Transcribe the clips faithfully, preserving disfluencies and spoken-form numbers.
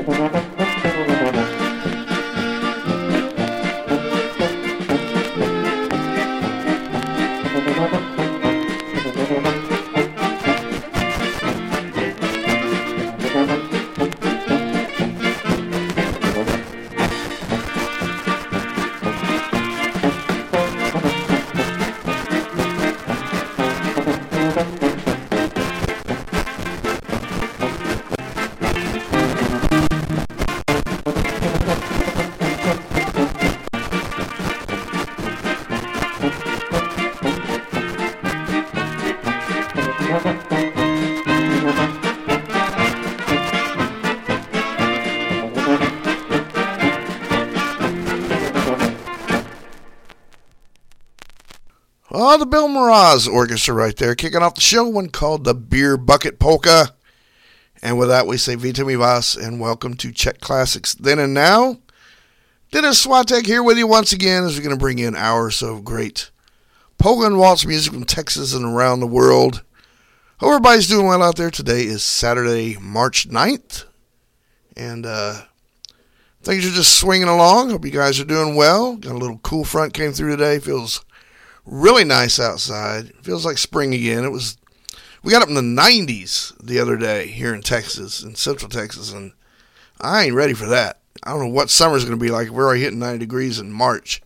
Oh, the Bill Mraz Orchestra right there, kicking off the show, one called the Beer Bucket Polka. And with that, we say Vita Mi Vas and welcome to Czech Classics Then and Now. Dennis Swatek here with you once again as we're going to bring you an hour or so of great polka and waltz music from Texas and around the world. Hope everybody's doing well out there. Today is Saturday, March ninth. And uh, things are just swinging along. Hope you guys are doing well. Got a little cool front came through today. Feels really nice outside. Feels like spring again. It was, we got up in the nineties the other day here in Texas, in Central Texas, and I ain't ready for that. I don't know what summer's going to be like. We're already hitting ninety degrees in March.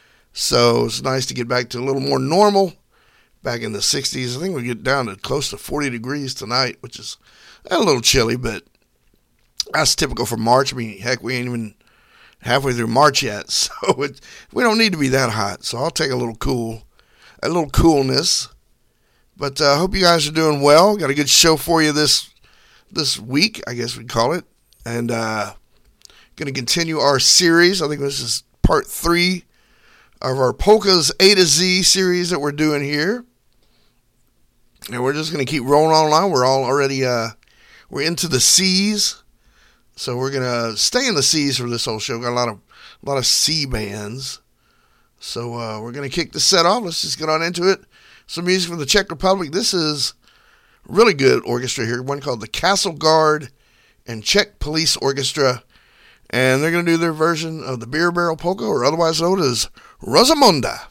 So it's nice to get back to a little more normal. Back in the sixties, I think we get down to close to forty degrees tonight, which is a little chilly, but that's typical for March. I mean, heck, we ain't even halfway through March yet, so it, we don't need to be that hot. So I'll take a little cool, a little coolness. But I uh, hope you guys are doing well. Got a good show for you this this week, I guess we'd call it. And uh, going to continue our series. I think this is part three of our Polkas A to Z series that we're doing here. And we're just going to keep rolling on along. We're all already, uh, we're into the C's. So we're going to stay in the C's for this whole show. Got a lot of, a lot of C bands. So uh, we're going to kick the set off. Let's just get on into it. Some music from the Czech Republic. This is really good orchestra here. One called the Castle Guard and Czech Police Orchestra. And they're going to do their version of the Beer Barrel Polka, or otherwise known as Rosamonda.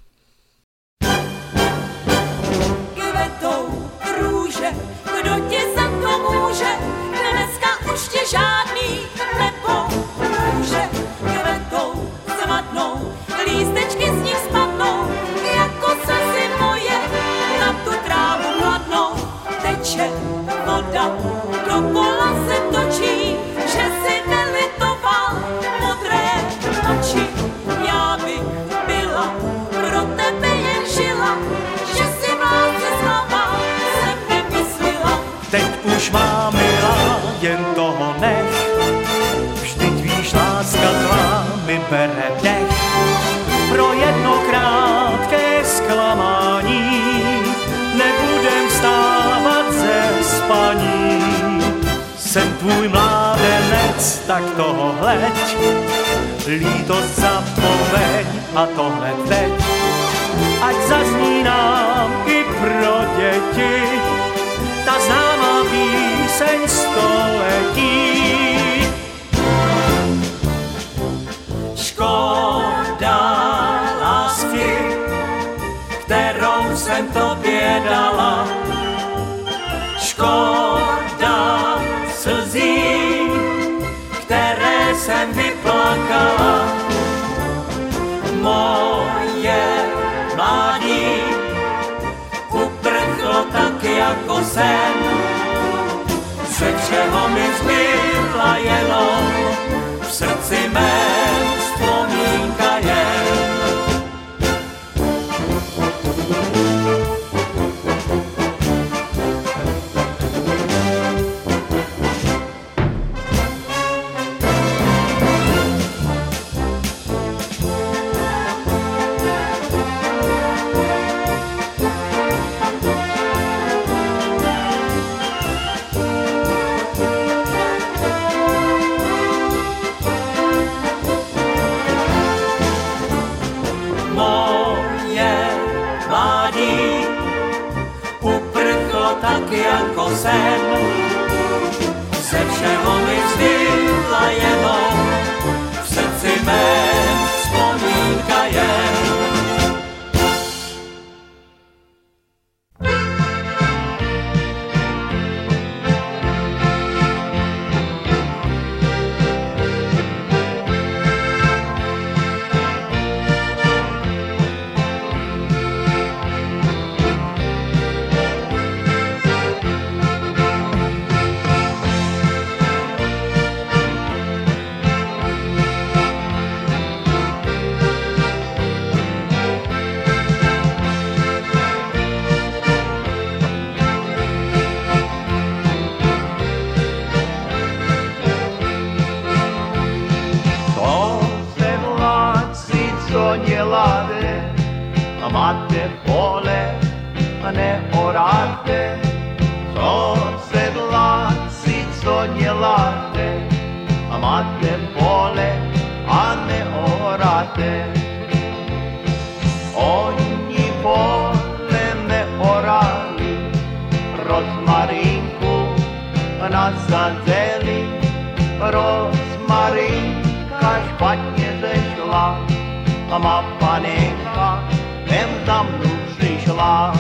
Žádný nepomůže, kvetou zvatnou, lístečky z nich spadnou, jako slzy moje na tu trávu hladnou. Teče voda, dokola se točí, že si nelitoval modré oči. Já bych byla pro tebe jen žila, že si vládce slava jsem nemyslela. Teď už mám milá, jen toho nech, vždyť víš, láska tvá mi bere dech. Pro jedno krátké zklamání nebudem vstávat ze spaní. Jsem tvůj mládenec, tak toho hleď, lítost zapomeň a to hned teď. Ať zazní nám i pro děti ta známá píseň století. Škoda lásky, kterou jsem tobě dala. Škoda slzí, které jsem vyplakala. Moje mládí uprchlo tak jako sen. Ze všeho mi zbyla jenom v srdci mém vzpomínka jen. Jako sen, ze všeho mi vzdyla je máte pole neoráte, co sedláci, co děláte, a máte pole a neoráte. Oni pole neorali, rozmarinku nasadzeli, rozmarinka špatně zešla, a má panenka ven za mnou přišla.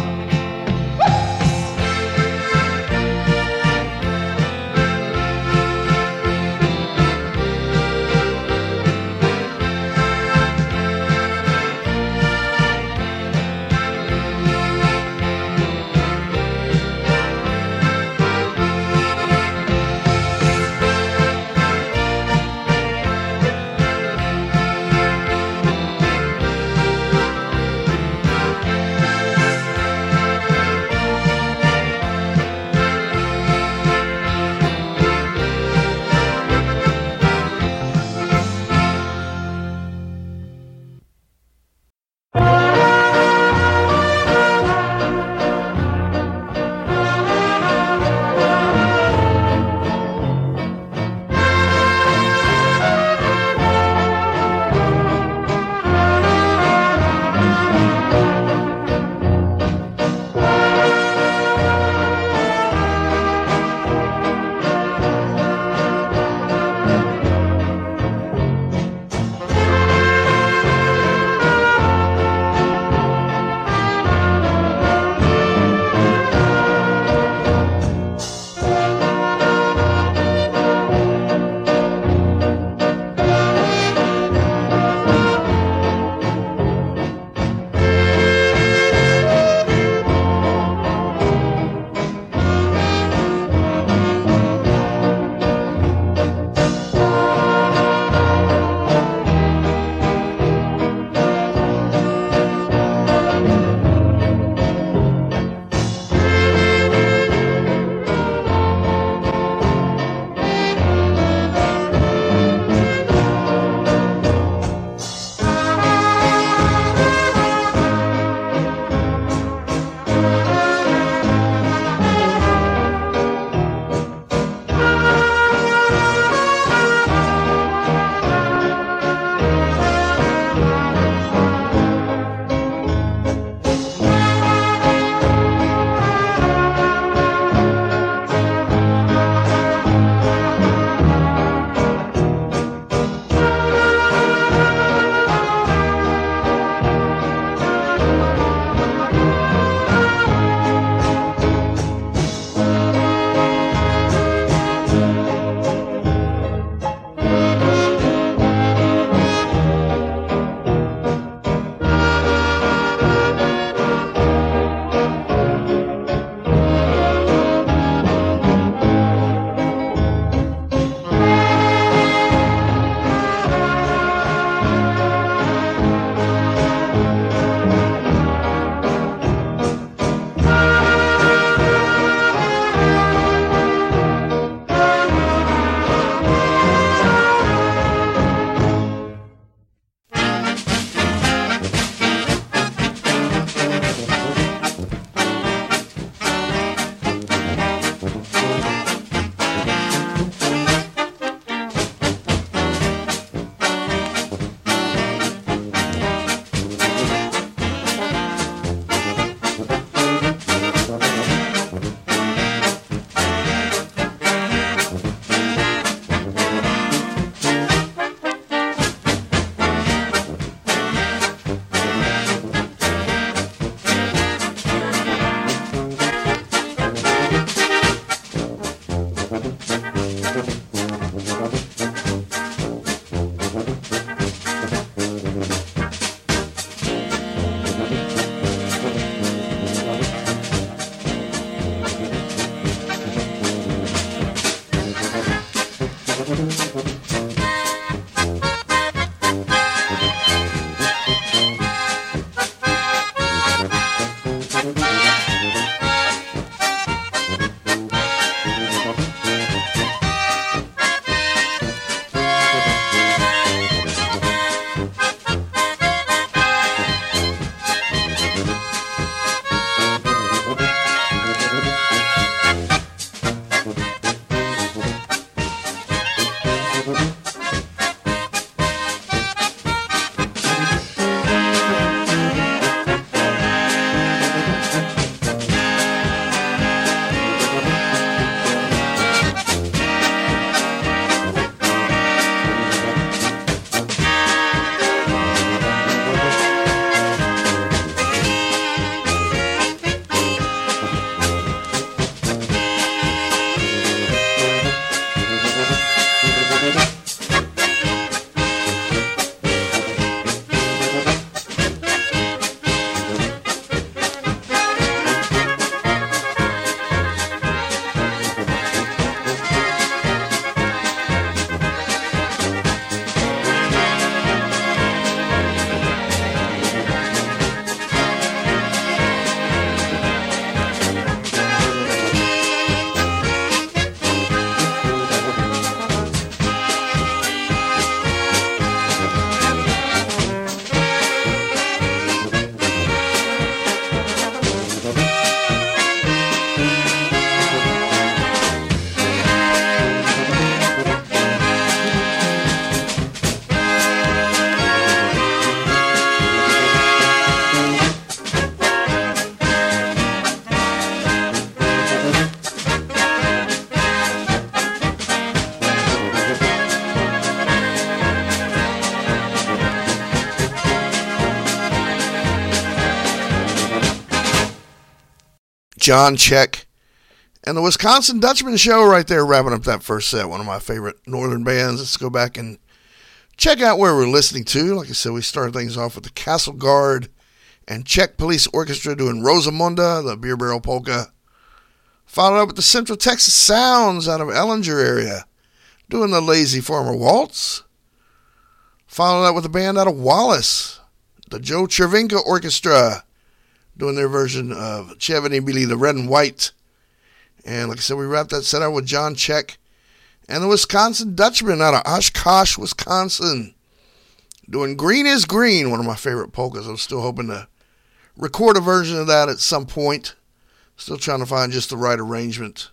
John Check, and the Wisconsin Dutchman Show right there, wrapping up that first set. One of my favorite northern bands. Let's go back and check out where we're listening to. Like I said, we started things off with the Castle Guard and Czech Police Orchestra doing Rosamunda, the Beer Barrel Polka. Followed up with the Central Texas Sounds out of Ellinger area, doing the Lazy Farmer Waltz. Followed up with a band out of Wallace, the Joe Chervinka Orchestra, doing their version of Chevy Billy, the Red and White. And like I said, we wrapped that set out with John Check and the Wisconsin Dutchman out of Oshkosh, Wisconsin, doing Green is Green, one of my favorite polkas. I'm still hoping to record a version of that at some point. Still trying to find just the right arrangement.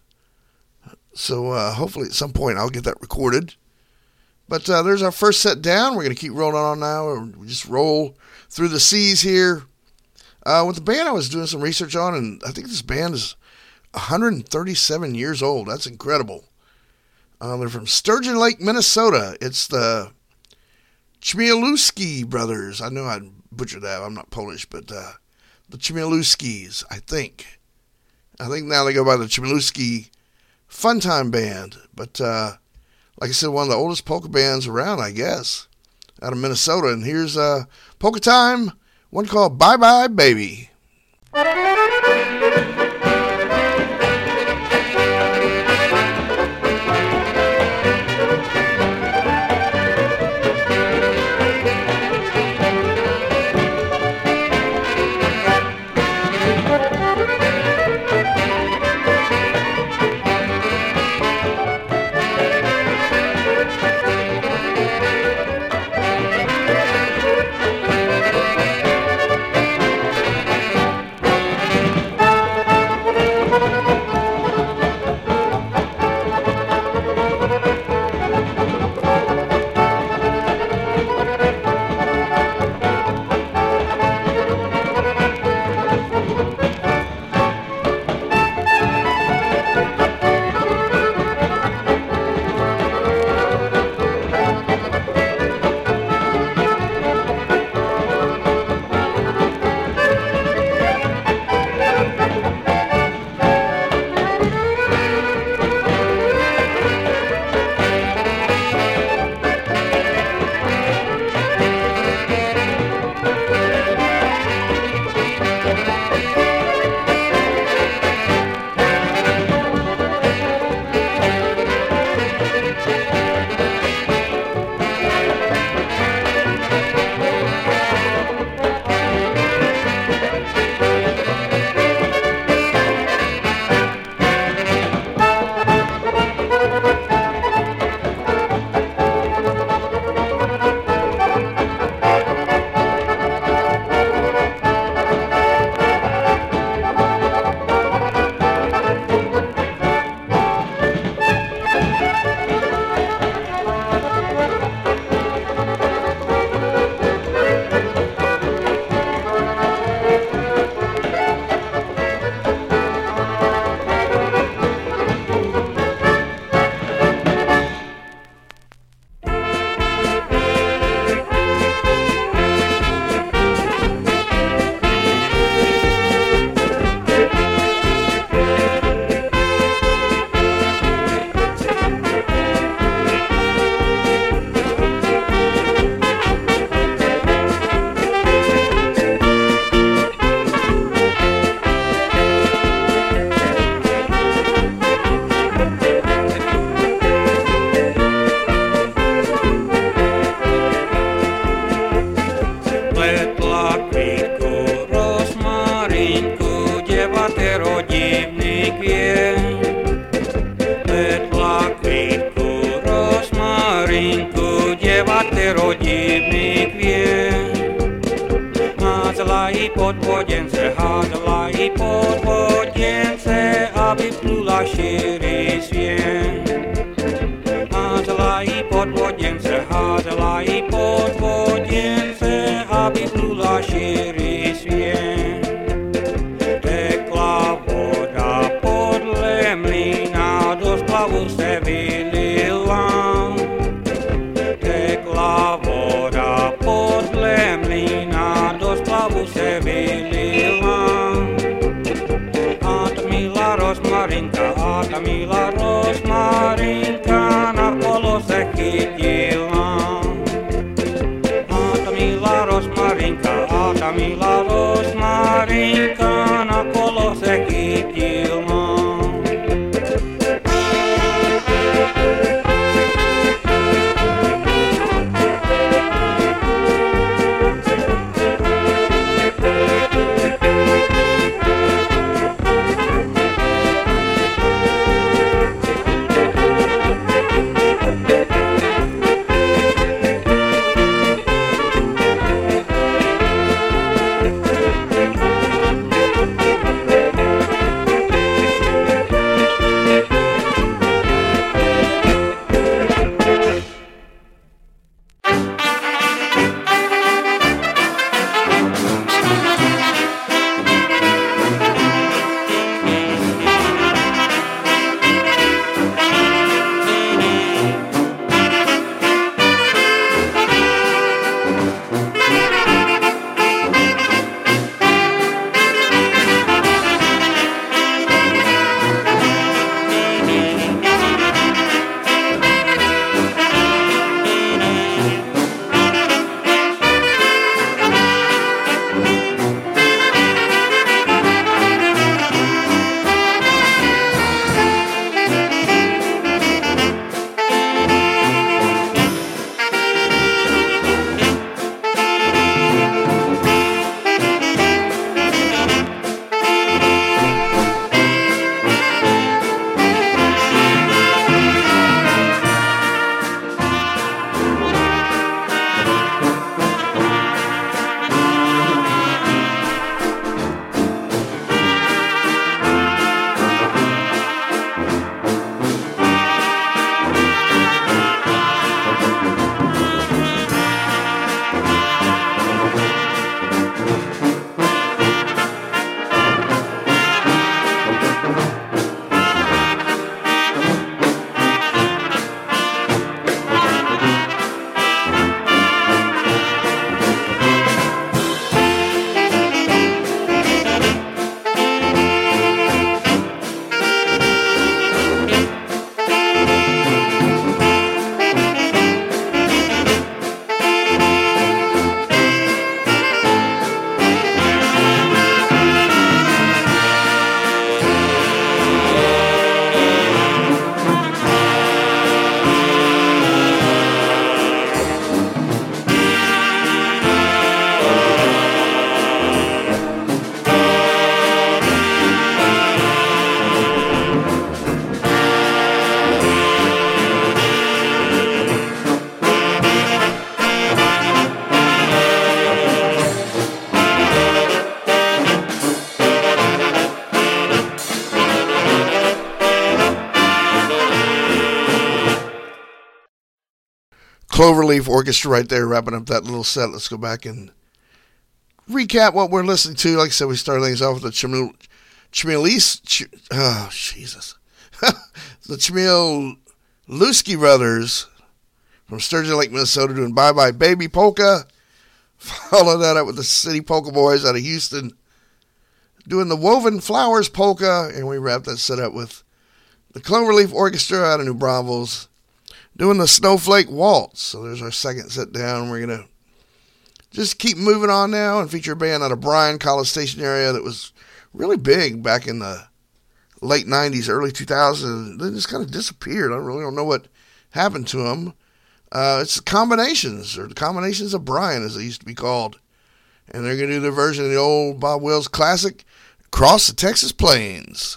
So uh, hopefully at some point I'll get that recorded. But uh, there's our first set down. We're going to keep rolling on now. We just roll through the seas here. Uh, with the band I was doing some research on, and I think this band is one hundred thirty-seven years old. That's incredible. Uh, they're from Sturgeon Lake, Minnesota. It's the Chmielewski brothers. I know I butchered that. I'm not Polish, but uh, the Chmielewskis, I think. I think now they go by the Chmielewski Funtime Band. But uh, like I said, one of the oldest polka bands around, I guess, out of Minnesota. And here's uh, Polka Time, one called Bye Bye Baby. Out Cloverleaf Orchestra right there, wrapping up that little set. Let's go back and recap what we're listening to. Like I said, we started things off with the Chmiel, Chmielese, Ch, oh, Jesus. the Chmielewski Brothers from Sturgeon Lake, Minnesota, doing Bye Bye Baby Polka. Follow that up with the City Polka Boys out of Houston, doing the Woven Flowers Polka. And we wrapped that set up with the Cloverleaf Orchestra out of New Braunfels, doing the Snowflake Waltz. So there's our second set down. We're going to just keep moving on now and feature a band out of Bryan, College Station area that was really big back in the late nineties, early two thousands. They just kind of disappeared. I really don't know what happened to them. Uh, it's the Combinations, or the Combinations of Bryan, as they used to be called. And they're going to do their version of the old Bob Wills classic, Across the Texas Plains.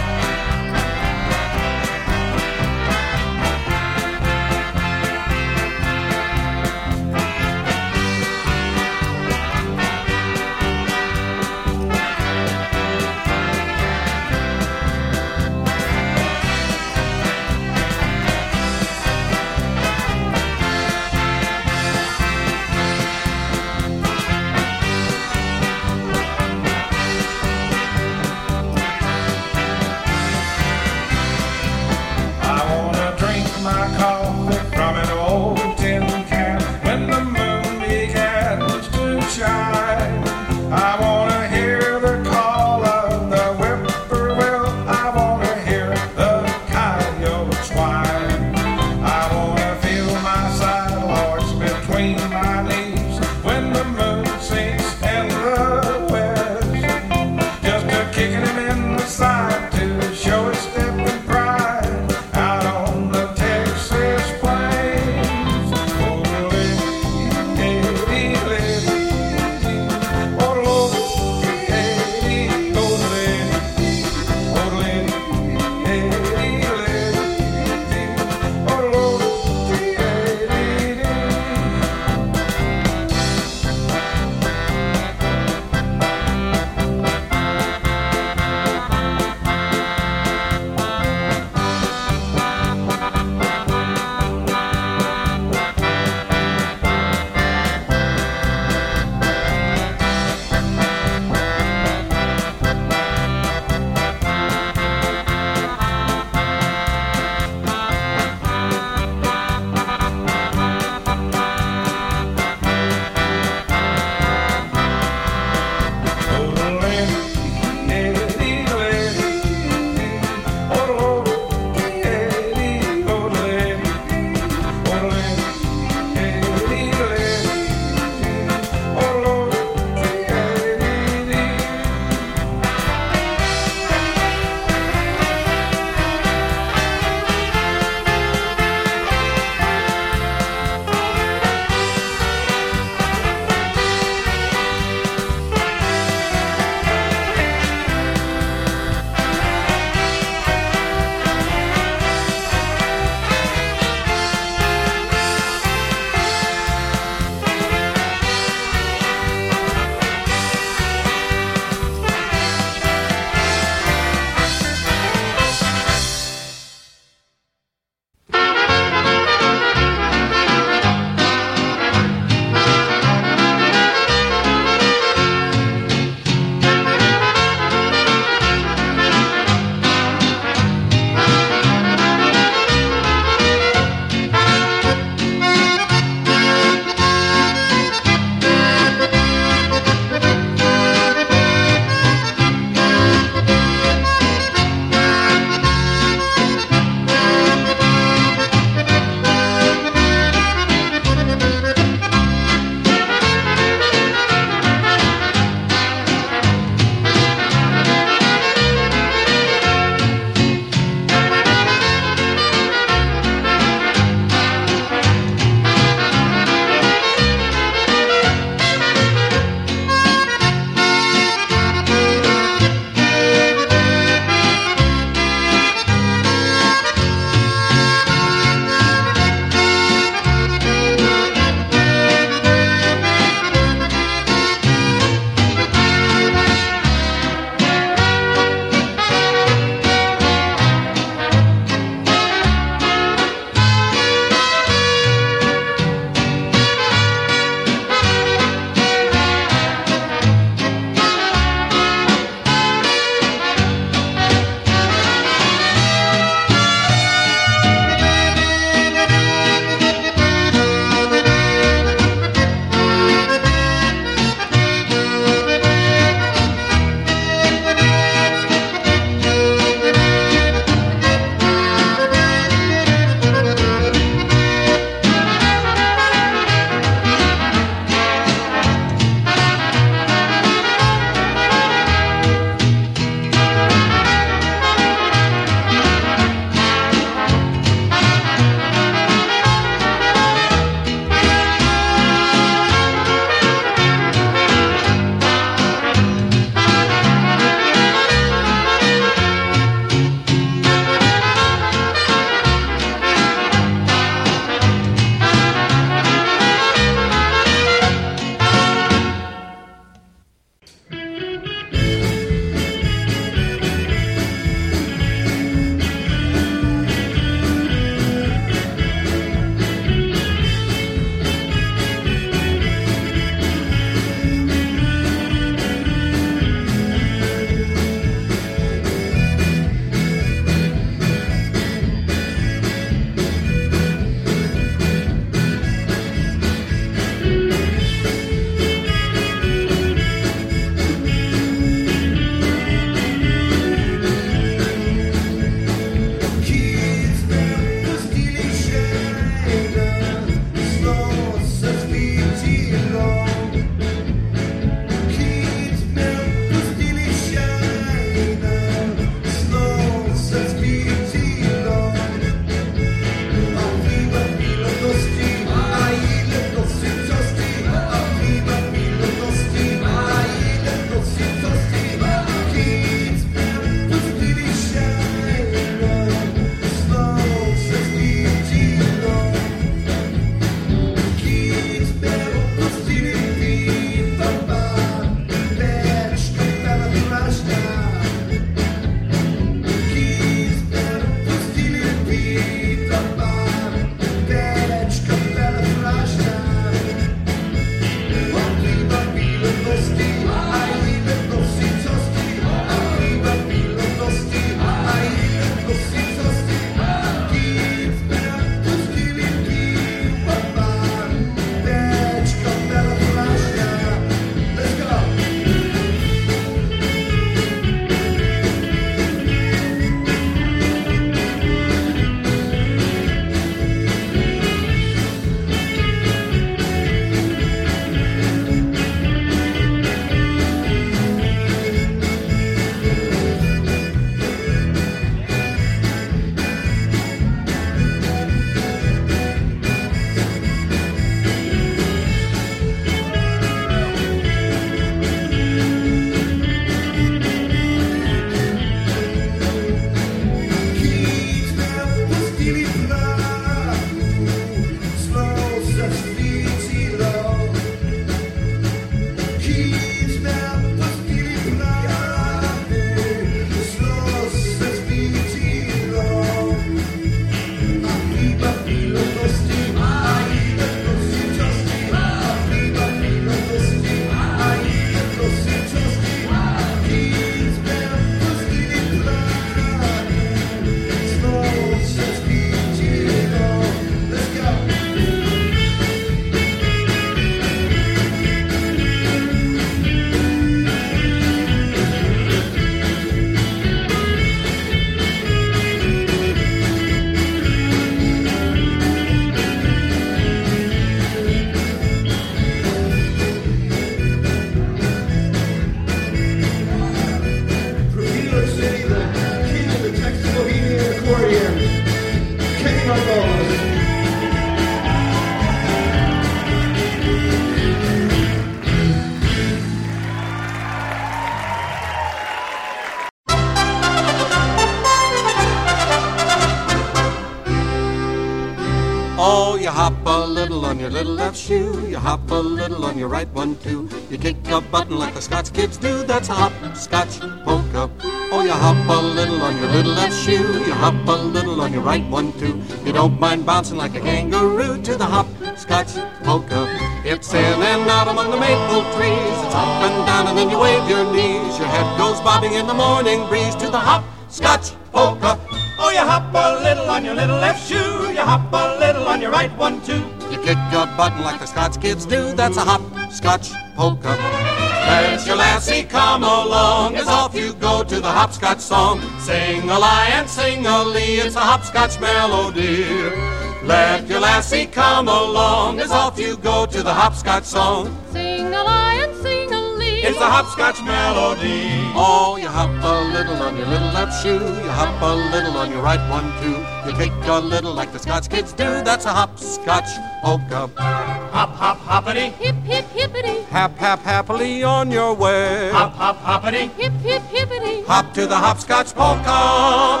a little on your little left shoe. You hop a little on your right one too. You kick a button like the Scotch kids do. That's a hopscotch polka. Oh, you hop a little on your little left shoe. You hop a little on your right one too. You don't mind bouncing like a kangaroo to the hopscotch polka. It's in and out among the maple trees. It's up and down and then you wave your knees. Your head goes bobbing in the morning breeze to the hopscotch polka. Oh, you hop a little on your little left shoe. You hop a little on your right one too. You kick a button like the Scotch kids do. That's a hopscotch polka. Let your lassie come along as off you go to the hopscotch song. Sing a lie and sing a lee. It's a hopscotch melody. Let your lassie come along as off you go to the hopscotch song. Sing a lie and sing a lee. It's the hopscotch melody. Oh, you hop a little on your little left shoe. You hop a little on your right one too. You kick a little like the Scotch kids do. That's a hopscotch polka. Hop, hop, hoppity. Hip, hip, hippity. Hap, hap, happily on your way. Hop, hop, hoppity. Hip, hip, hippity. Hop to the hopscotch polka.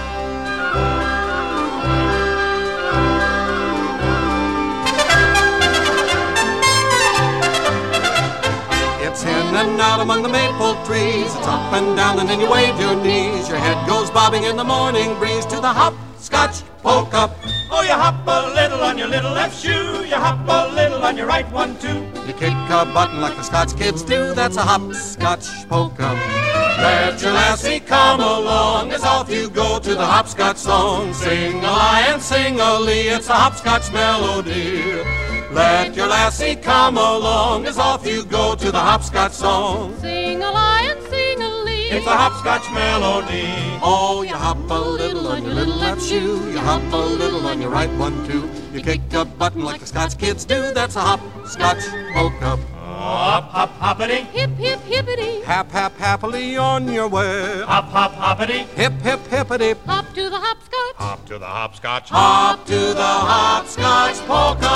It's in and out among the maple trees. It's up and down and then you wave your knees. Your head goes bobbing in the morning breeze to the hopscotch polka. Oh, you hop a little on your little left shoe. You hop a little on your right one too. You kick a button like the Scotch kids do. That's a hopscotch polka. Let your lassie come along as off you go to the hopscotch song. Sing a lie and sing a lee. It's a hopscotch melody. Let your lassie come along as off you go to the hopscotch song. Sing a lie and sing a lee. It's a hopscotch melody. Oh, you hop a little on your little left shoe. You hop a little on your right one too. You kick a button like the Scotch kids do. That's a hopscotch polka. Hop, hop, hoppity. Hip, hip, hippity. Hap, hap, happily on your way. Hop, hop, hoppity. Hip, hip, hippity. Hop to the hopscotch. Hop to the hopscotch. Hop to the hopscotch polka.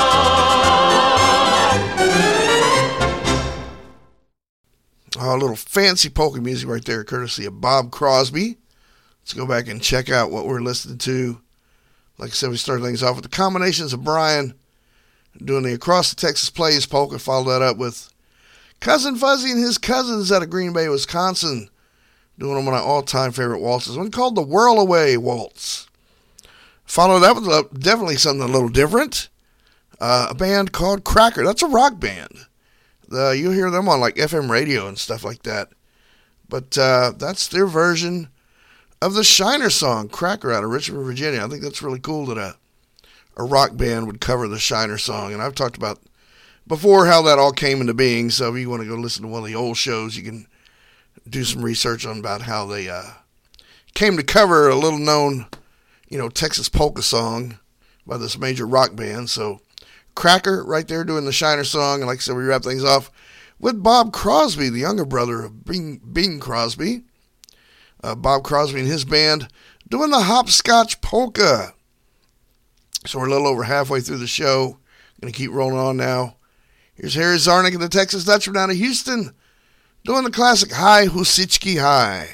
Oh, a little fancy polka music right there, courtesy of Bob Crosby. Let's go back and check out what we're listening to. Like I said, we started things off with the combinations of Brian doing the Across the Texas Plains polka. Followed that up with Cousin Fuzzy and his cousins out of Green Bay, Wisconsin, doing one of my all-time favorite waltzes, one called the Whirl Away Waltz. Followed that with uh, definitely something a little different. Uh, a band called Cracker. That's a rock band. Uh, you'll hear them on like F M radio and stuff like that. But uh, that's their version of the Shiner song, Cracker, out of Richmond, Virginia. I think that's really cool that a, a rock band would cover the Shiner song. And I've talked about before how that all came into being. So if you want to go listen to one of the old shows, you can do some research on about how they uh, came to cover a little known, you know, Texas polka song by this major rock band. So Cracker right there doing the Shiner song. And like I said, we wrap things off with Bob Crosby, the younger brother of Bing, Bing Crosby. Uh, Bob Crosby and his band doing the Hopscotch Polka. So we're a little over halfway through the show. Going to keep rolling on now. Here's Harry Zarnik and the Texas Dutch from down to Houston doing the classic Hi Husichki Hi.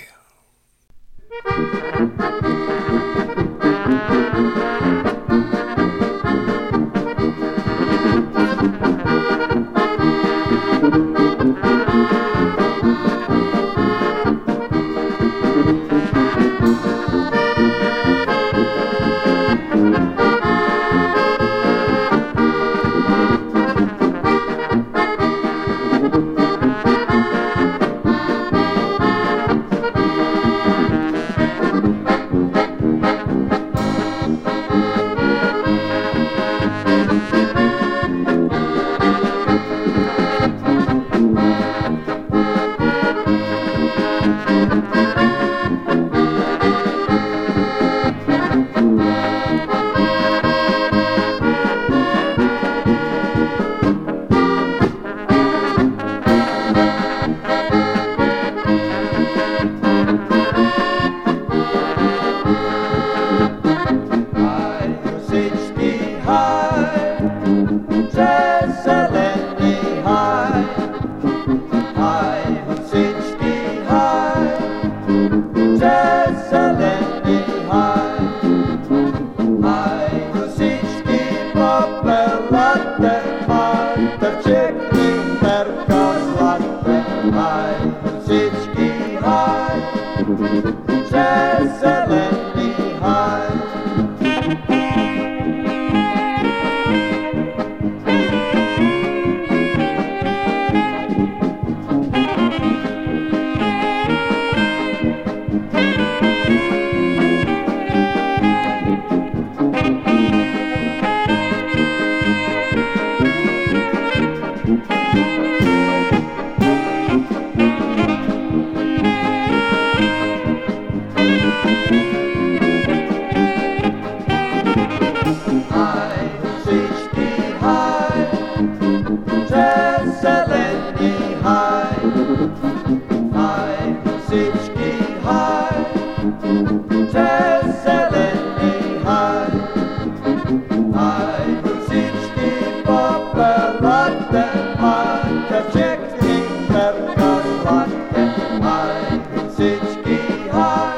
haj, přes zelený haj, haj, husičky haj, přes zelený haj, haj, husičky popelaté, máte všechny perkalaté, haj, husičky haj,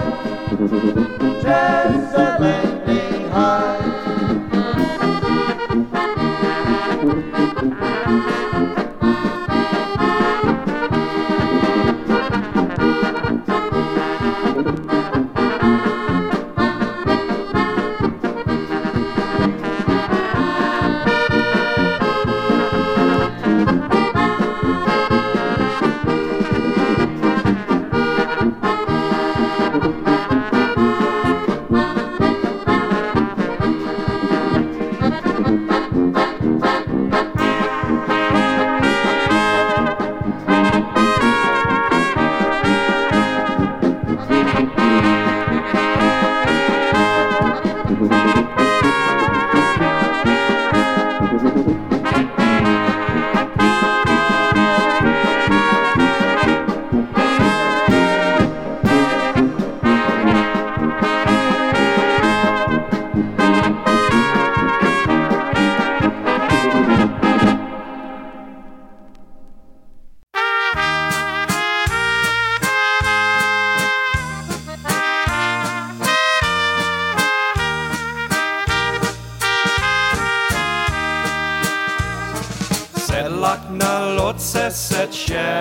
přes zelený haj. Sedlak na lodce seče,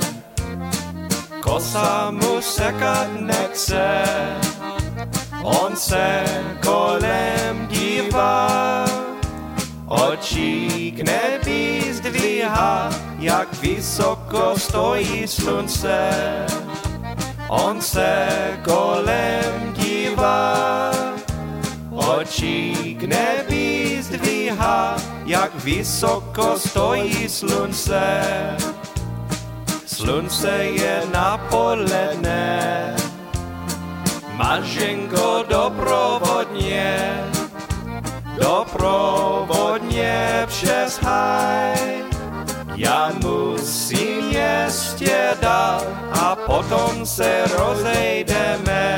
kosa mu sekat nechce, on se kolem dívá, oči k nebi zdvíhá, jak vysoko stojí slunce. On se kolem dívá, oči k nebi zdvíhá, jak vysoko stojí slunce. Slunce je napoledne, Mařenko doprovodně, doprovodně přes haj. Já musím ještě dál a potom se rozejdeme.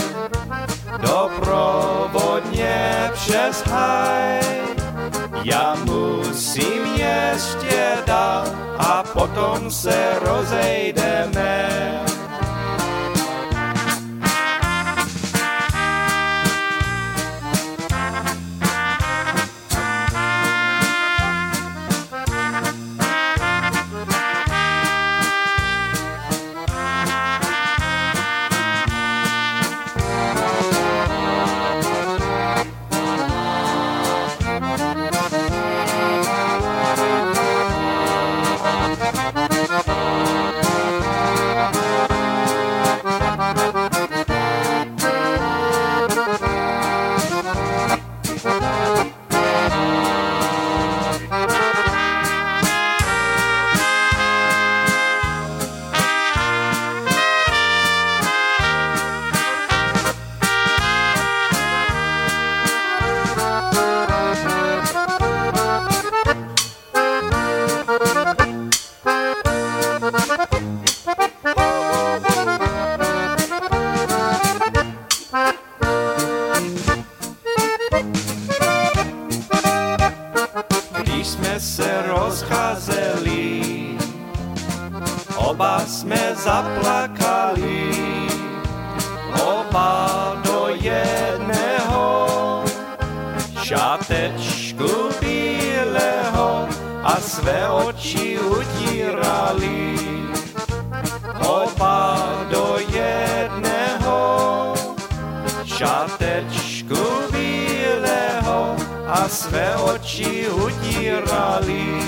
Doprovodně přes haj. Já musím ještě dál a potom se rozejdeme. Když jsme se rozcházeli, oba jsme zaplakali, oba do jedného šátečku bílého a své oči utírali. Oba do jedného šátečku bílého a své oči utírali.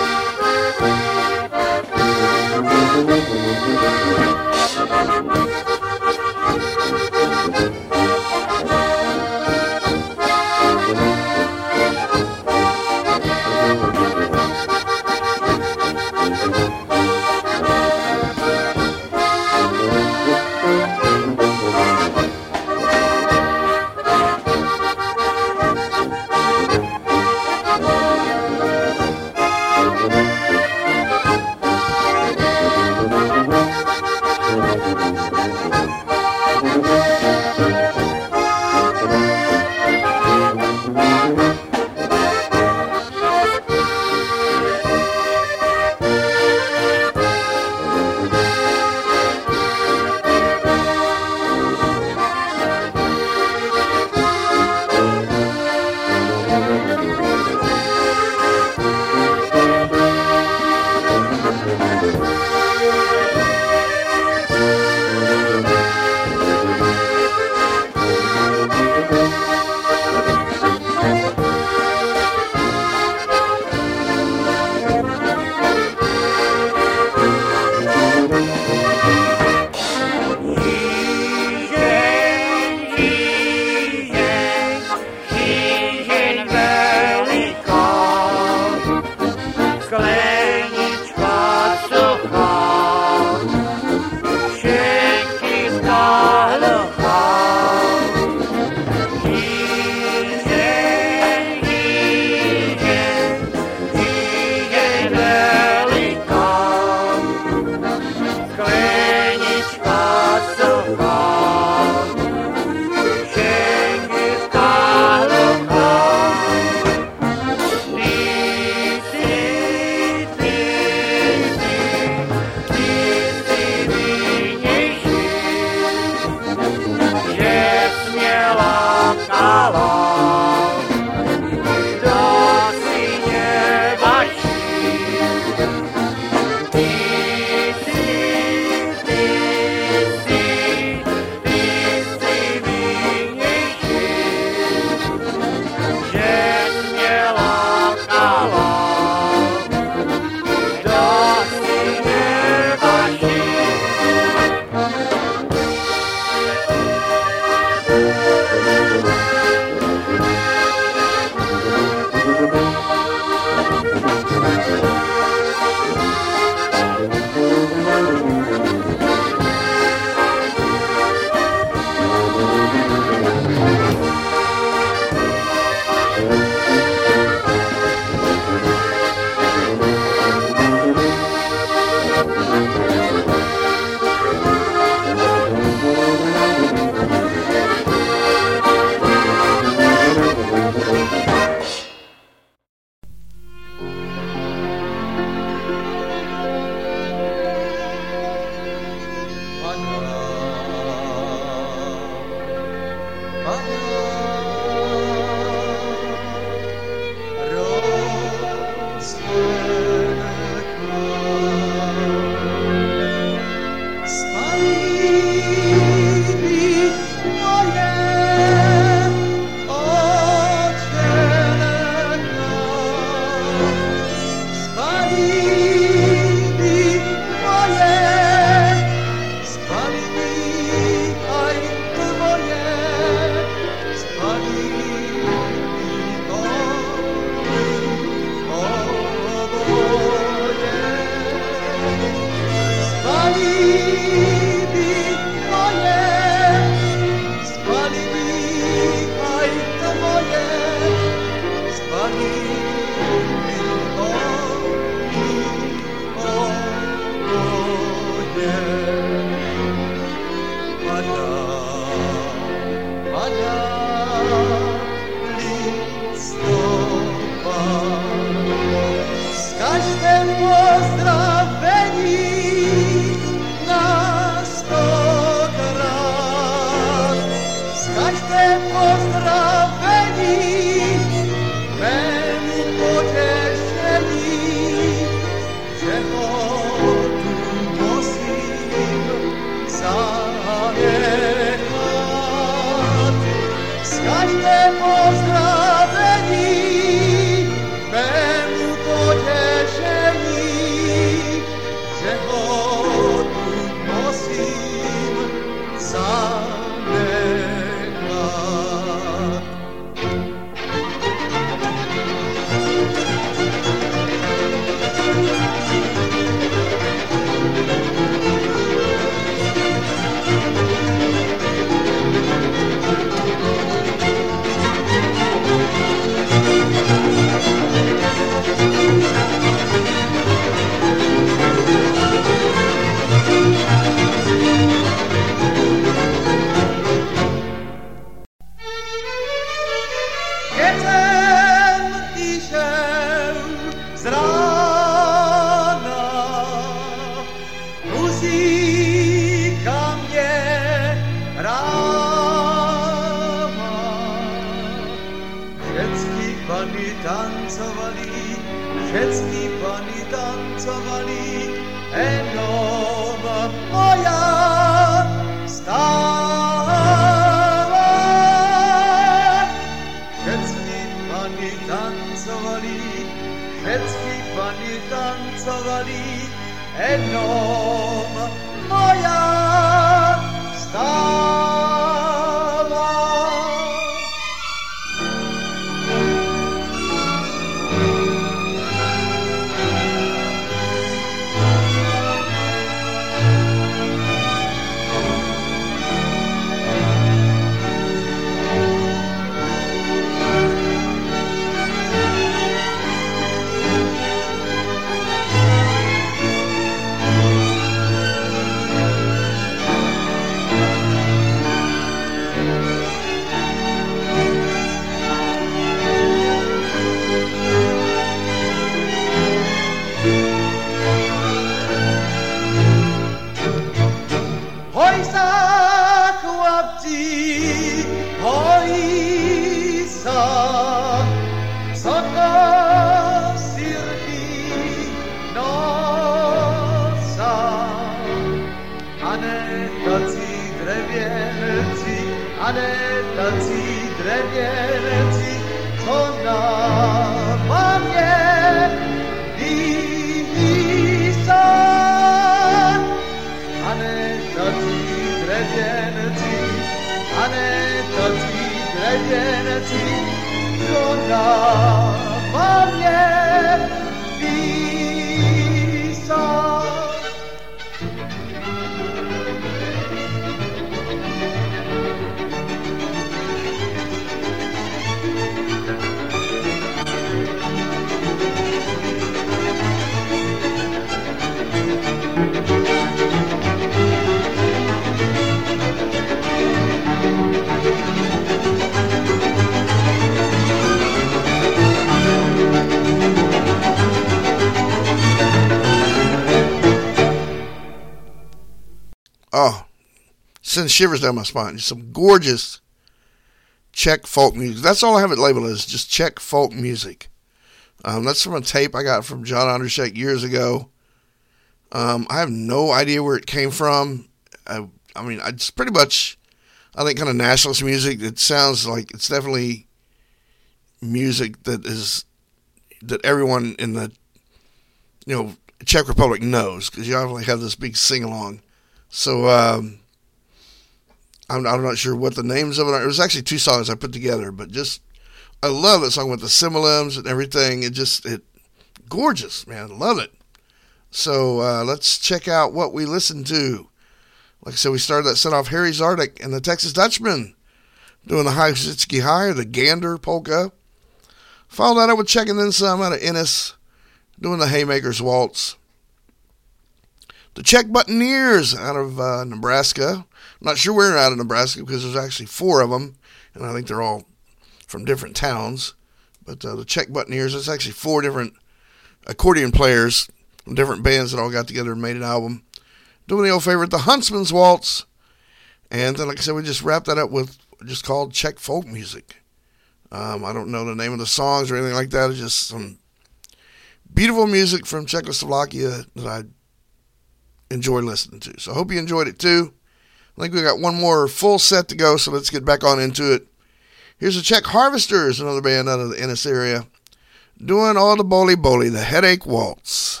sends shivers down my spine. Just some gorgeous Czech folk music. That's all I have it labeled as, just Czech folk music. Um, that's from a tape I got from John Ondrzejczyk years ago. Um, I have no idea where it came from. I, I mean, it's pretty much, I think, kind of nationalist music. It sounds like it's definitely music that is, that everyone in the, you know, Czech Republic knows, because you obviously have this big sing-along. So, um, I'm, I'm not sure what the names of it are. It was actually two songs I put together, but just, I love that song with the similems and everything. It just, it, gorgeous, man. Love it. So, uh, let's check out what we listened to. Like I said, we started that set off Harry Zardek and the Texas Dutchman doing the High Sitsky High, or the Gander Polka. Followed that up with Checking Then Some out of Ennis doing the Haymakers Waltz. The Czech Buccaneers out of uh, Nebraska. I'm not sure where out of Nebraska, because there's actually four of them, and I think they're all from different towns. But uh, the Czech Buccaneers, it's actually four different accordion players from different bands that all got together and made an album. Doing the old favorite, the Huntsman's Waltz. And then, like I said, we just wrapped that up with just called Czech folk music. Um, I don't know the name of the songs or anything like that. It's just some beautiful music from Czechoslovakia that I enjoy listening to. So I hope you enjoyed it too. I think we got one more full set to go, so let's get back on into it. Here's the Czech Harvesters, another band out of the Ennis area, doing all the Boli Boli, the Headache Waltz.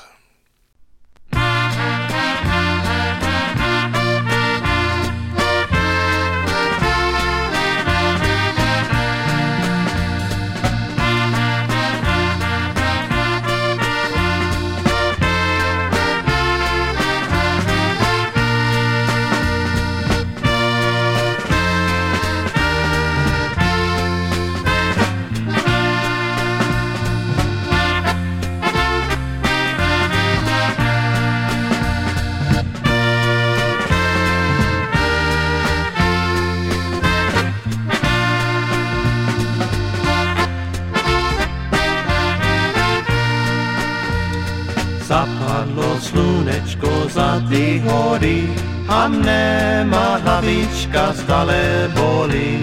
Zapadlo slunečko za ty hory a mne má hlavička stále bolí.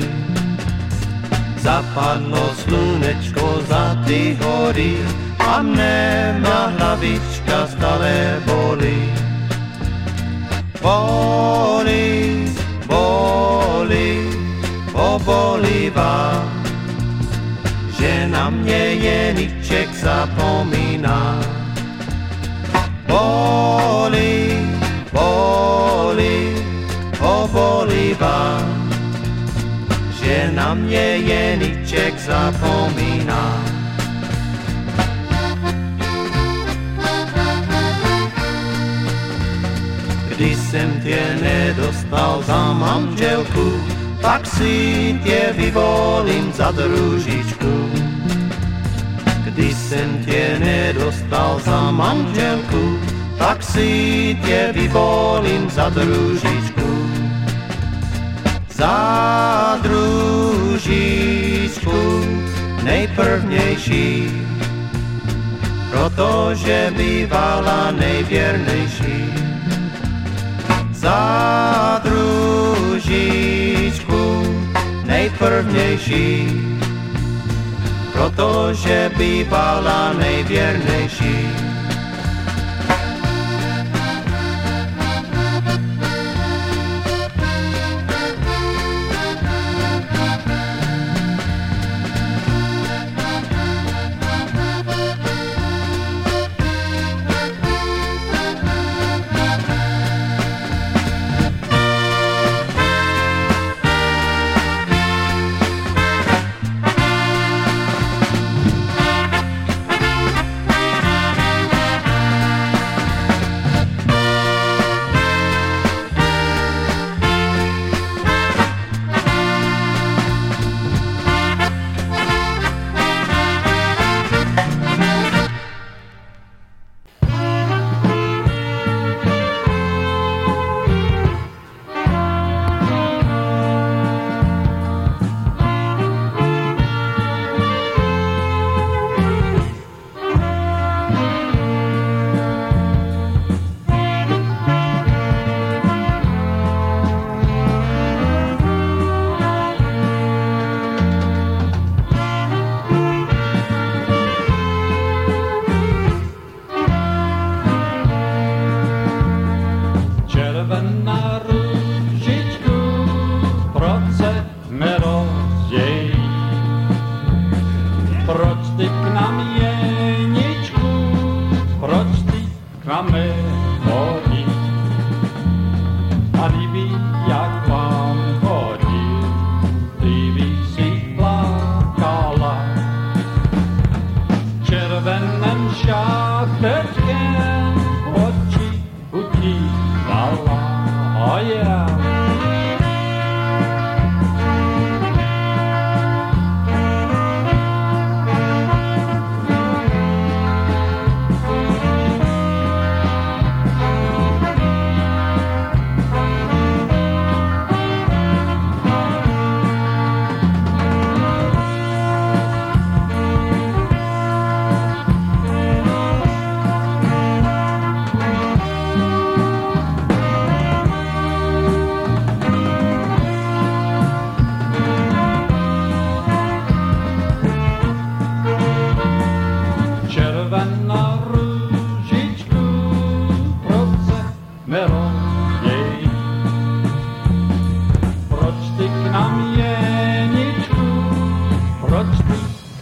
Zapadlo slunečko za ty hory a mne má hlavička stále bolí. Bolí, bolí, pobolívá, že na mě Jeniček zapomíná. Bolí, bolí, pobolívá, že na mě Jeniček zapomíná. Když jsem tě nedostal za manželku, tak si tě vyvolím za družičku. Když jsem tě nedostal za manželku, tak si tě vyvolím za družičku. Za družičku nejprvnější, protože bývala nejvěrnější. Za družičku nejprvnější, protože bývala nejvěrnější.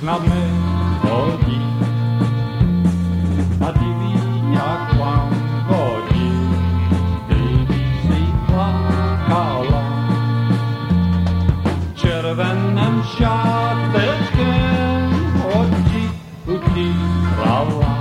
snadné hodí a diví, jak vám vodí, kdyby si plakala červeným šátečkem oči utírala.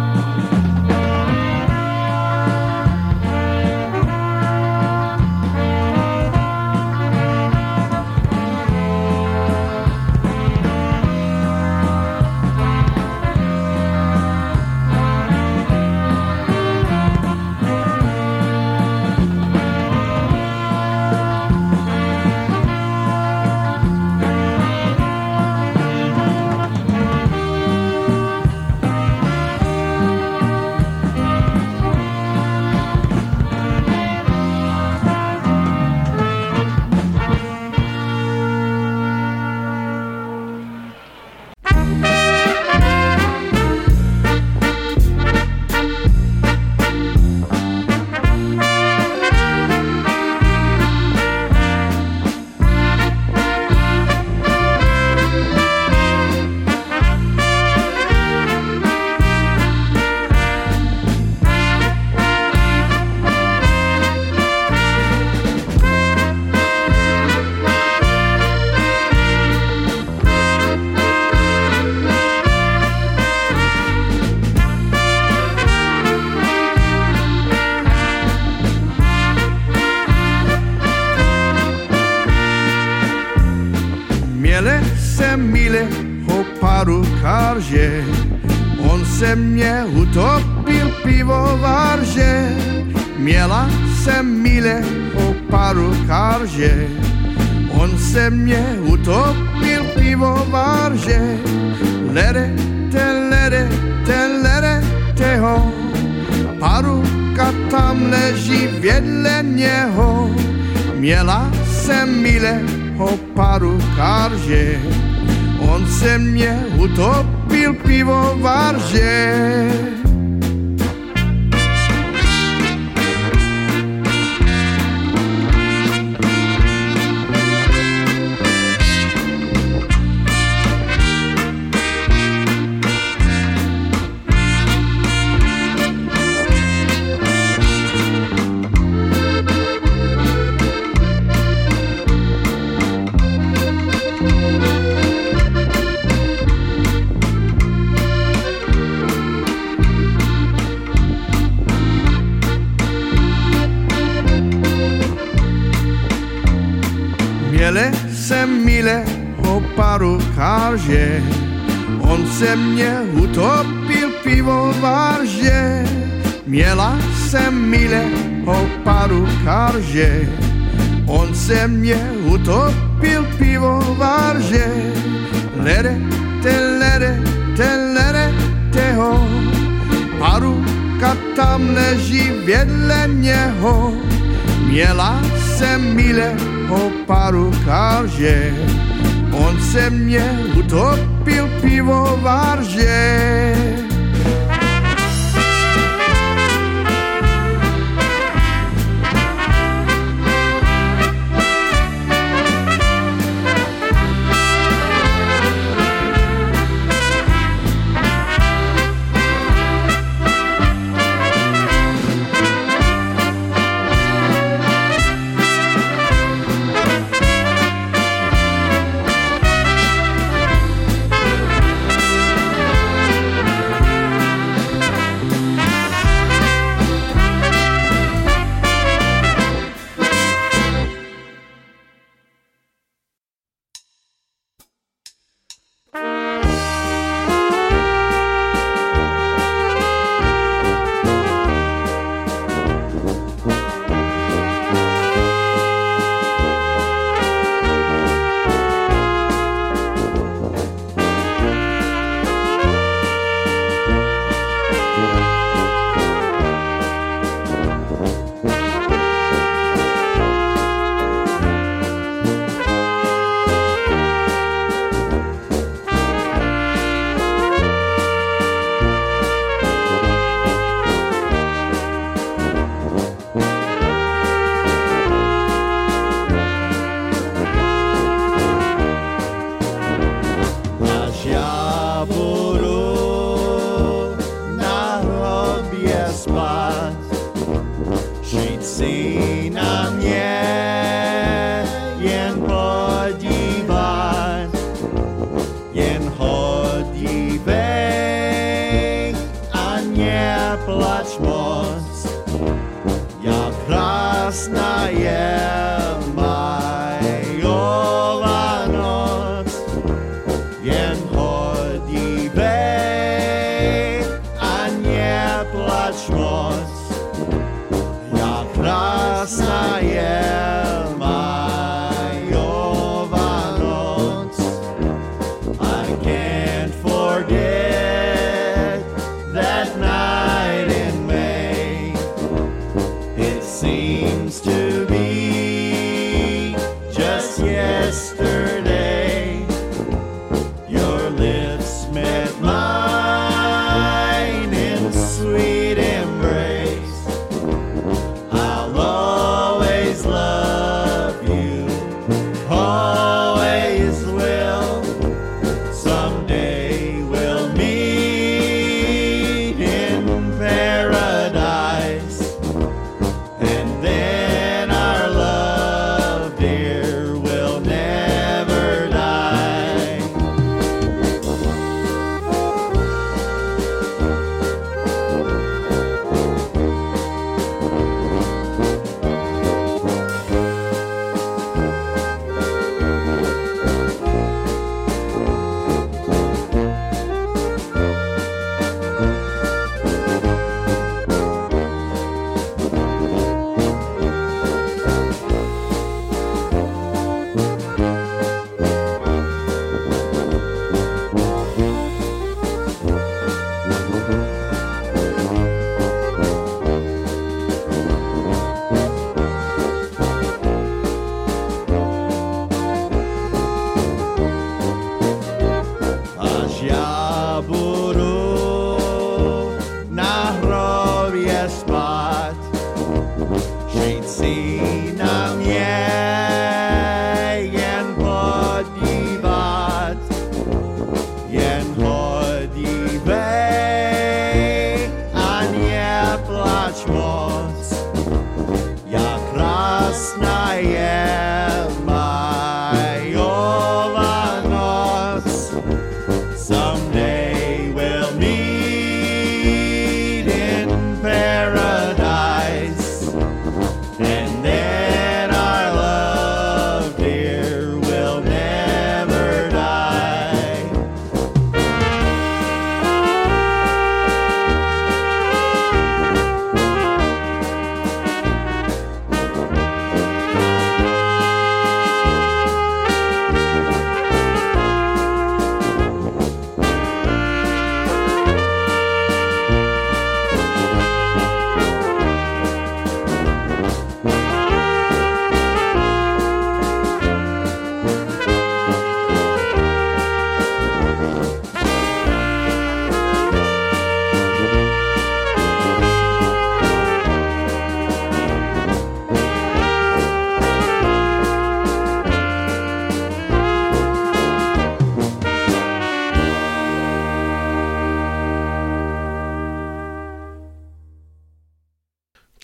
Že on se mě utopil pivovar, že měla jsem milého parukár, že on se mě utopil pivovar, že lerete, lerete, lerete ho, paruka tam leží vedle něho, měla jsem milého parukár, že on se mě utopil pivovar, že Měle jsem milého parukár, že on se mě utopil pivovar, že měla jsem milého parukár, že on se mě utopil pivovar, že lerete, lerete, lerete ho, paruka tam leží vedle něho, měla jsem milého parukár, že on se mě utopil pivovar, že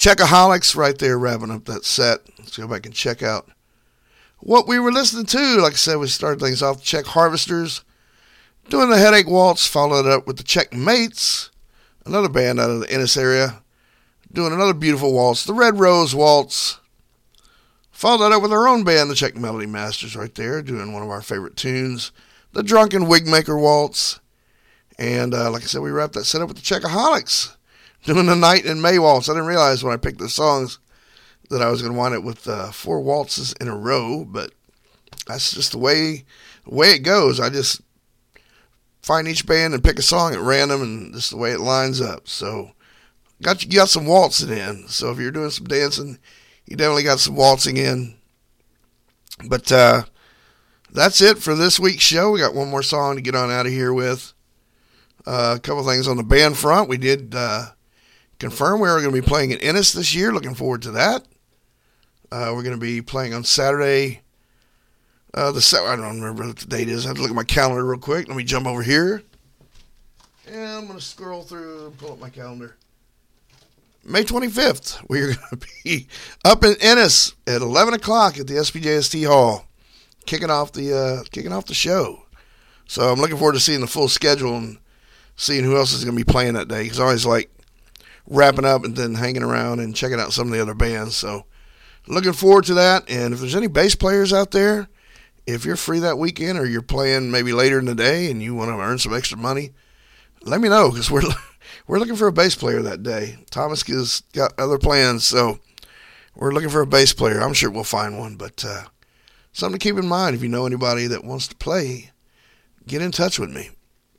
Checkaholics right there wrapping up that set. Let's go back and check out what we were listening to. Like I said, we started things off with Czech Harvesters, doing the Headache Waltz, followed up with the Checkmates, another band out of the Ennis area, doing another beautiful waltz, the Red Rose Waltz. Followed that up with our own band, the Czech Melody Masters, right there, doing one of our favorite tunes, the Drunken Wigmaker Waltz. And uh, like I said, we wrapped that set up with the Checkaholics, doing the Night in May Waltz. I didn't realize when I picked the songs that I was going to wind it with uh, four waltzes in a row, but that's just the way the way it goes. I just find each band and pick a song at random, and just the way it lines up. So got you got some waltzing in. So if you're doing some dancing, you definitely got some waltzing in. But uh, that's it for this week's show. We got one more song to get on out of here with. Uh, a couple things on the band front. We did uh, confirm we were going to be playing at Ennis this year. Looking forward to that. Uh, we're going to be playing on Saturday. Uh, the I don't remember what the date is. I have to look at my calendar real quick. Let me jump over here. And I'm going to scroll through and pull up my calendar. May twenty-fifth, we're going to be up in Ennis at eleven o'clock at the S P J S T Hall, kicking off the uh, kicking off the show. So I'm looking forward to seeing the full schedule and seeing who else is going to be playing that day. Because I always like wrapping up and then hanging around and checking out some of the other bands. So looking forward to that. And if there's any bass players out there, if you're free that weekend or you're playing maybe later in the day and you want to earn some extra money, let me know, because we're we're looking for a bass player that day. Thomas has got other plans, so we're looking for a bass player. I'm sure we'll find one, but uh, something to keep in mind. If you know anybody that wants to play, get in touch with me.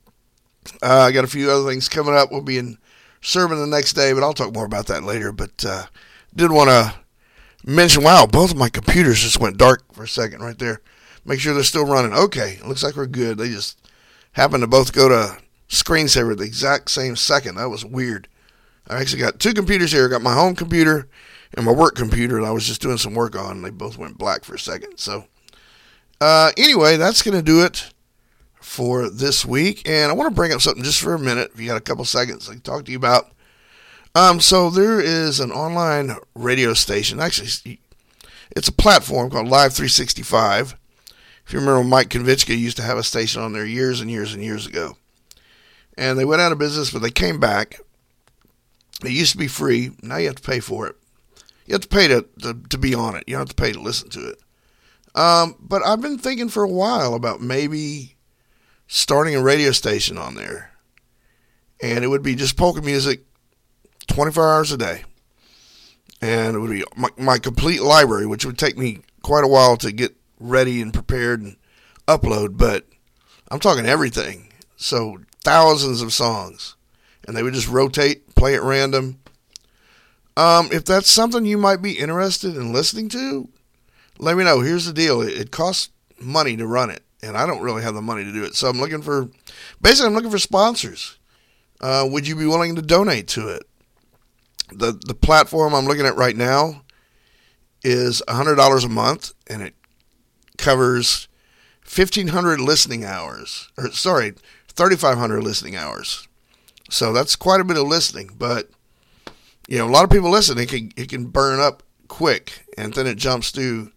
Uh, I got a few other things coming up. We'll be in Sermon the next day, but I'll talk more about that later. But uh, did want to mention, wow, both of my computers just went dark for a second right there. Make sure they're still running. Okay, looks like we're good. They just happened to both go to screensaver at the exact same second. That was weird. I actually got two computers here. I got my home computer and my work computer that I was just doing some work on. They both went black for a second. So uh, anyway, that's going to do it for this week. And I want to bring up something just for a minute. If you got a couple seconds, I can talk to you about. Um, so there is an online radio station. Actually, it's a platform called Live three sixty-five. If you remember, Mike Konvichka used to have a station on there years and years and years ago. And they went out of business, but they came back. It used to be free. Now you have to pay for it. You have to pay to, to, to be on it. You don't have to pay to listen to it. Um, but I've been thinking for a while about maybe starting a radio station on there. And it would be just polka music twenty-four hours a day. And it would be my, my complete library, which would take me quite a while to get ready and prepared and upload. But I'm talking everything. So thousands of songs. And they would just rotate, play at random. Um, if that's something you might be interested in listening to, let me know. Here's the deal. It, it costs money to run it. And I don't really have the money to do it. So I'm looking for, basically I'm looking for sponsors. Uh, would you be willing to donate to it? The the platform I'm looking at right now is one hundred dollars a month, and it covers fifteen hundred listening hours. Or sorry, thirty-five hundred listening hours. So that's quite a bit of listening. But, you know, a lot of people listen. It can, it can burn up quick, and then it jumps to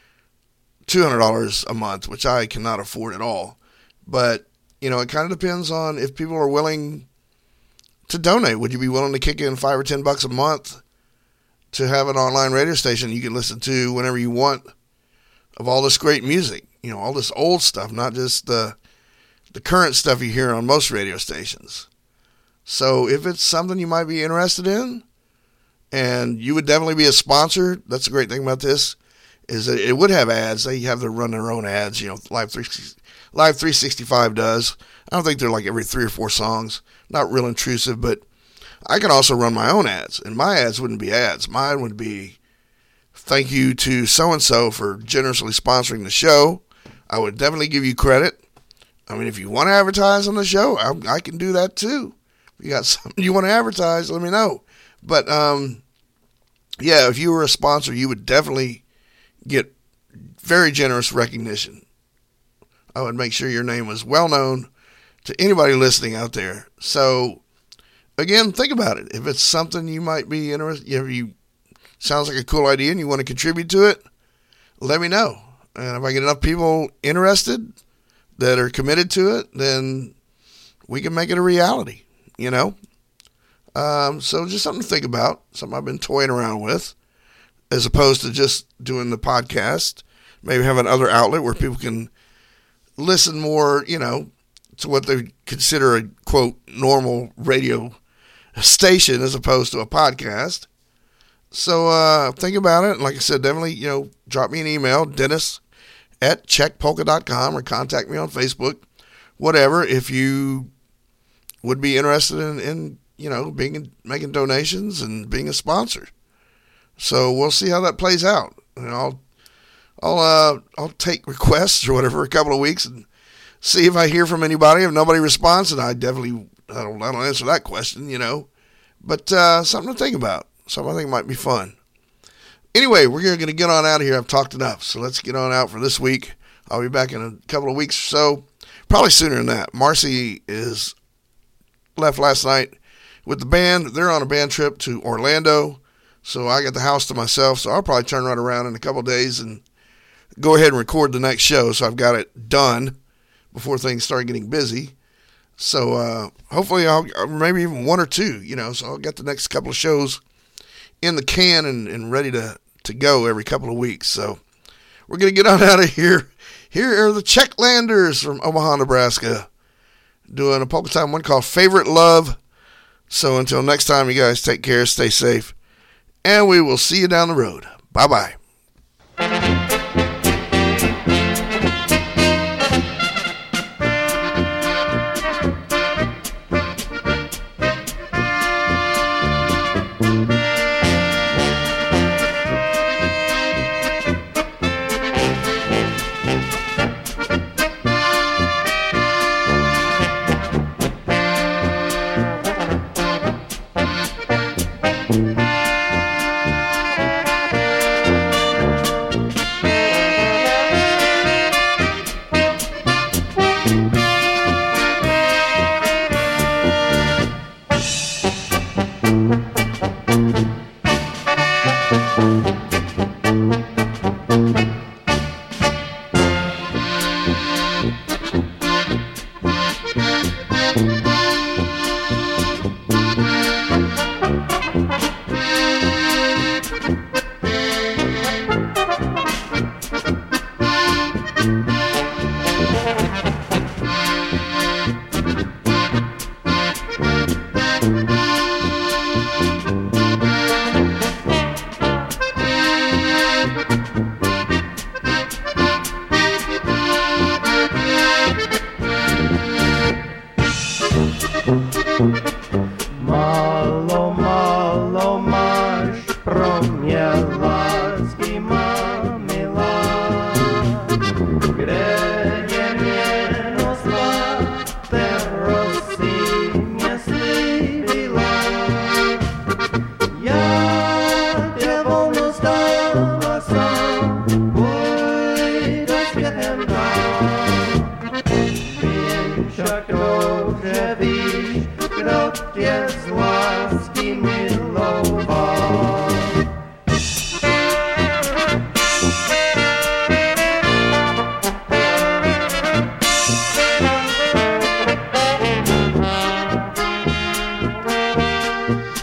two hundred dollars a month, which I cannot afford at all. But, you know, it kind of depends on if people are willing to donate. Would you be willing to kick in five or ten bucks a month to have an online radio station you can listen to whenever you want of all this great music? You know, all this old stuff, not just the the current stuff you hear on most radio stations. So if it's something you might be interested in, and you would definitely be a sponsor, that's the great thing about this, is that it would have ads. They have to run their own ads. You know, Live three sixty-five does. I don't think they're like every three or four songs. Not real intrusive, but I can also run my own ads. And my ads wouldn't be ads. Mine would be, thank you to so-and-so for generously sponsoring the show. I would definitely give you credit. I mean, if you want to advertise on the show, I, I can do that too. If you got something you want to advertise, let me know. But, um, yeah, if you were a sponsor, you would definitely get very generous recognition. I would make sure your name was well known to anybody listening out there. So, again, think about it. If it's something you might be interested, if you sounds like a cool idea and you want to contribute to it, let me know. And if I get enough people interested that are committed to it, then we can make it a reality, you know? Um, so just something to think about, something I've been toying around with, as opposed to just doing the podcast. Maybe have another outlet where people can listen more, you know, to what they consider a, quote, normal radio station as opposed to a podcast. So uh, think about it. And like I said, definitely, you know, drop me an email, Dennis at check polka dot com, or contact me on Facebook, whatever, if you would be interested in, in you know, being making donations and being a sponsor. So we'll see how that plays out. And I'll I'll uh, I'll take requests or whatever a couple of weeks and see if I hear from anybody. If nobody responds, then I definitely I don't I don't answer that question, you know. But uh, something to think about. Something I think might be fun. Anyway, we're going to get on out of here. I've talked enough, so let's get on out for this week. I'll be back in a couple of weeks or so, probably sooner than that. Marcy is left last night with the band. They're on a band trip to Orlando, so I got the house to myself, so I'll probably turn right around in a couple of days and go ahead and record the next show, so I've got it done before things start getting busy. So uh, hopefully I'll maybe even one or two, you know, so I'll get the next couple of shows in the can and, and ready to, to go every couple of weeks. So we're going to get on out of here. Here are the Checklanders from Omaha, Nebraska, doing a polka time one called Favorite Love. So until next time, you guys take care, stay safe, and we will see you down the road. Bye-bye.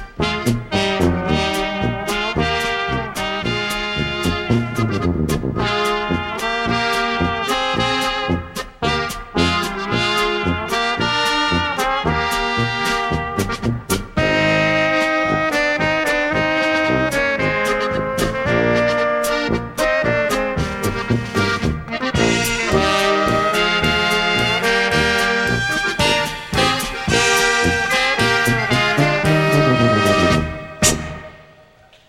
Bye.